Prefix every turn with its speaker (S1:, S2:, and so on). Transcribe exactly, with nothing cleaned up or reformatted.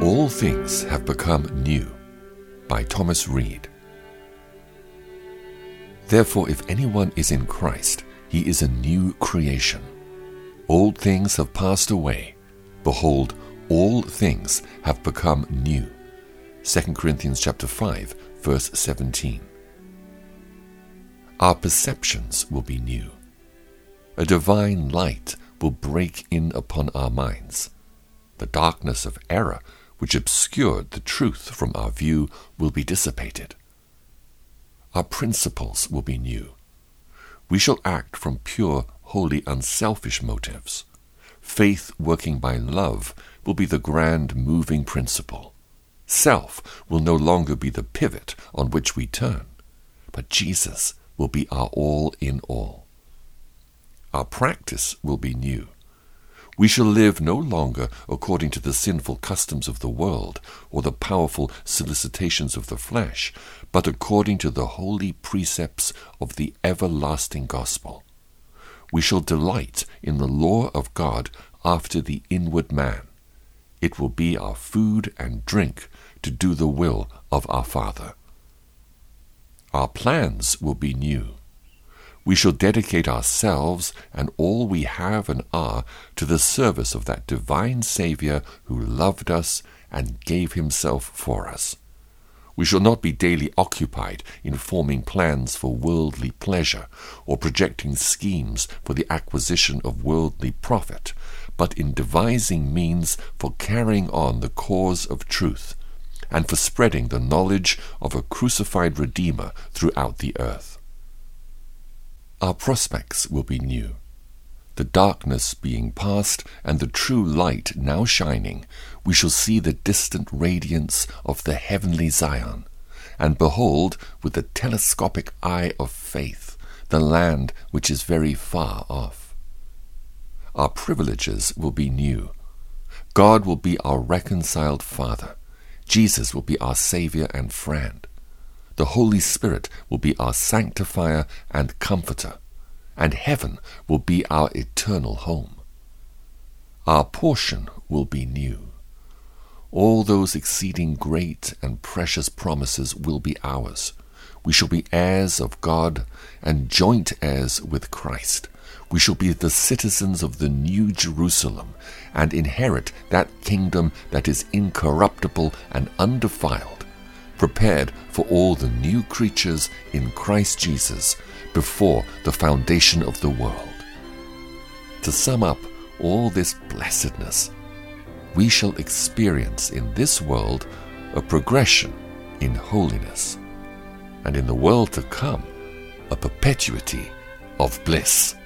S1: All things have become new, by Thomas Reid. Therefore, if anyone is in Christ, he is a new creation. Old things have passed away. Behold, all things have become new. Second Corinthians chapter five, verse seventeen. Our perceptions will be new. A divine light will break in upon our minds. The darkness of error, which obscured the truth from our view, will be dissipated. Our principles will be new. We shall act from pure, wholly unselfish motives. Faith working by love will be the grand moving principle. Self will no longer be the pivot on which we turn, but Jesus will be our all in all. Our practice will be new. We shall live no longer according to the sinful customs of the world or the powerful solicitations of the flesh, but according to the holy precepts of the everlasting gospel. We shall delight in the law of God after the inward man. It will be our food and drink to do the will of our Father. Our plans will be new. We shall dedicate ourselves and all we have and are to the service of that divine Saviour who loved us and gave himself for us. We shall not be daily occupied in forming plans for worldly pleasure or projecting schemes for the acquisition of worldly profit, but in devising means for carrying on the cause of truth and for spreading the knowledge of a crucified Redeemer throughout the earth. Our prospects will be new. The darkness being past and the true light now shining, we shall see the distant radiance of the heavenly Zion, and behold with the telescopic eye of faith the land which is very far off. Our privileges will be new. God will be our reconciled Father. Jesus will be our Saviour and friend. The Holy Spirit will be our sanctifier and comforter, and heaven will be our eternal home. Our portion will be new. All those exceeding great and precious promises will be ours. We shall be heirs of God and joint heirs with Christ. We shall be the citizens of the New Jerusalem and inherit that kingdom that is incorruptible and undefiled, prepared for all the new creatures in Christ Jesus before the foundation of the world. To sum up all this blessedness, we shall experience in this world a progression in holiness, and in the world to come a perpetuity of bliss.